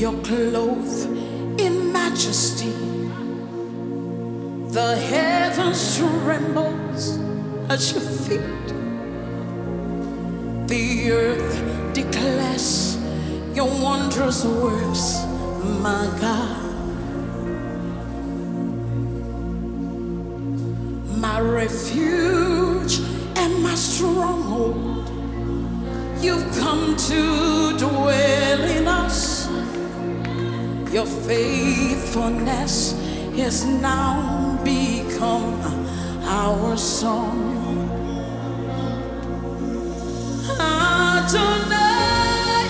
You're clothed in majesty. The heavens trembles at your feet. The earth declares your wondrous works, my God. My refuge and my stronghold, you've come to dwell in us. Your faithfulness has now become our song. Adonai,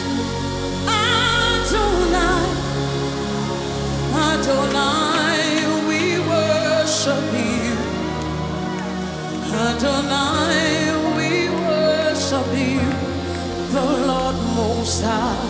Adonai, Adonai, we worship you. Adonai, we worship you, the Lord Most High.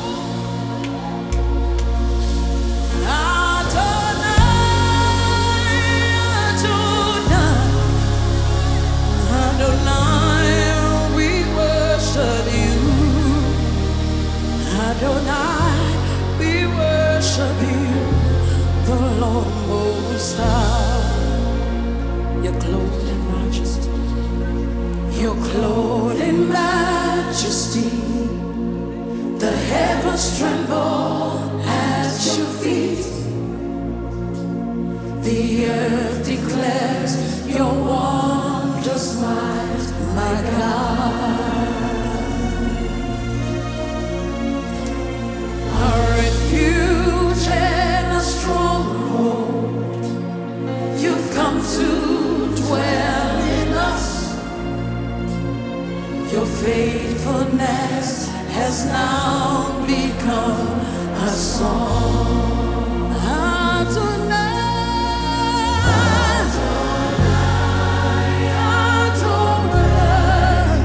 Adonai, we worship you, the Lord Most High. You're clothed in majesty. You're clothed in majesty. The heavens tremble at your feet. The earth declares your wondrous might, my God. Refuge and a stronghold, you've come to dwell in us. Your faithfulness has now become a song. Adonai, Adonai,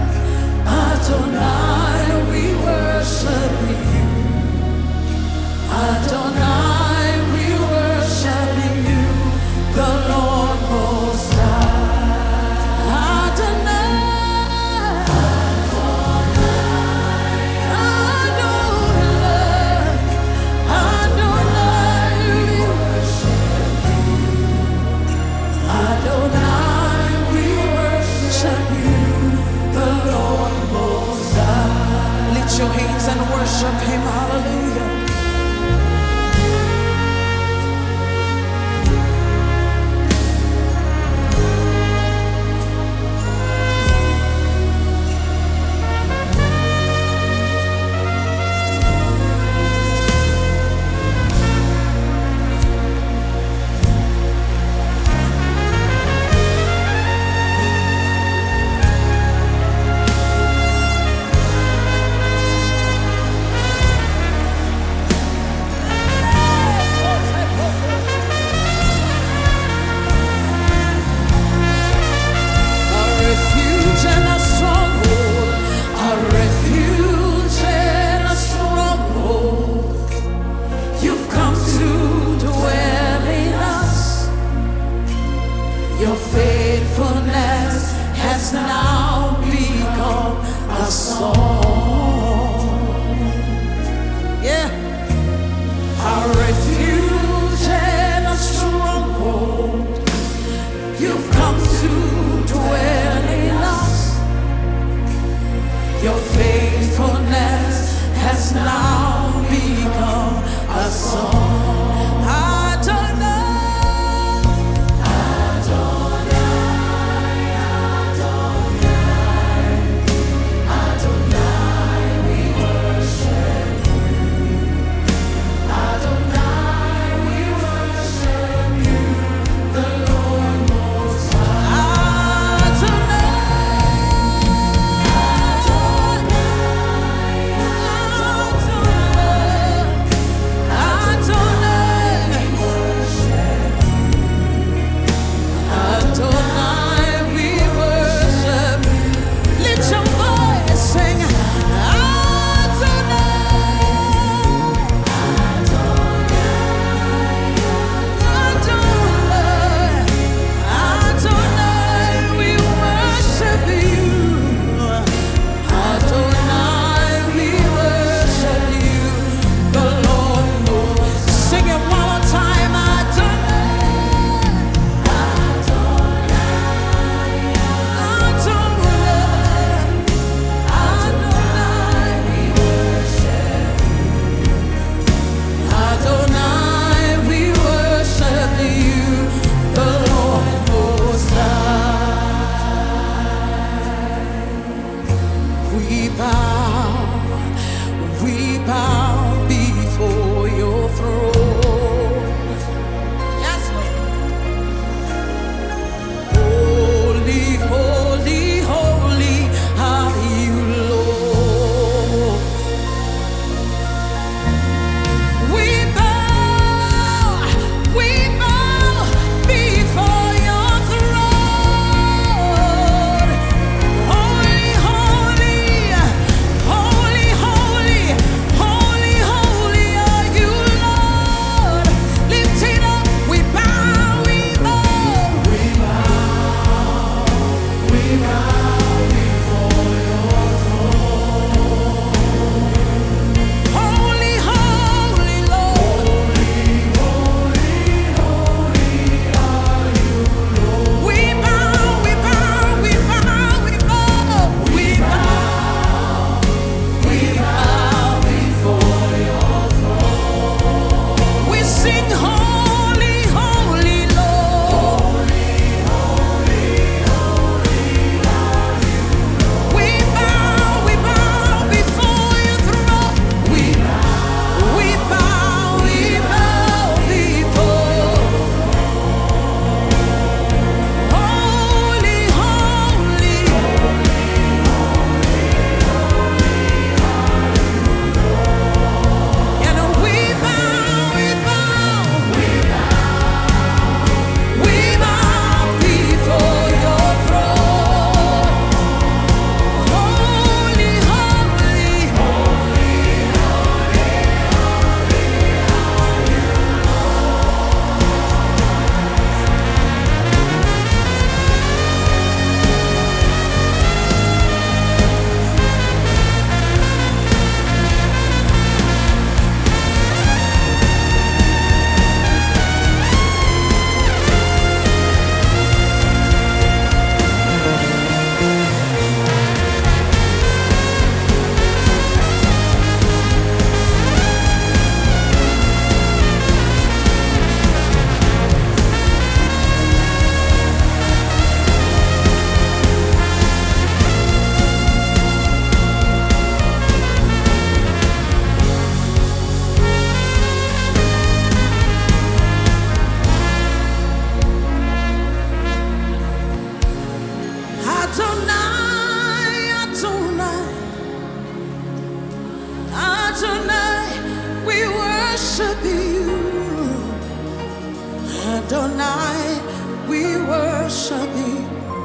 Adonai, we worship you.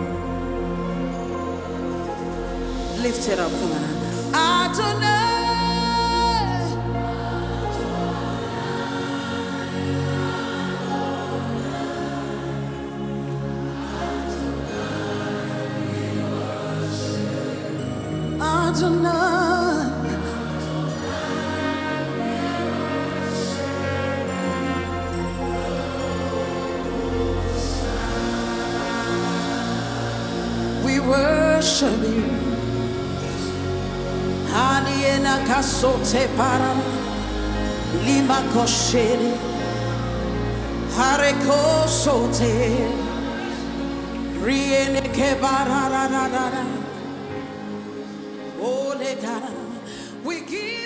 Lift it up, come on. Adonai. Adonai, we worship you. Haniena kasote para lima koshiri hareko sote riene ke barara. We give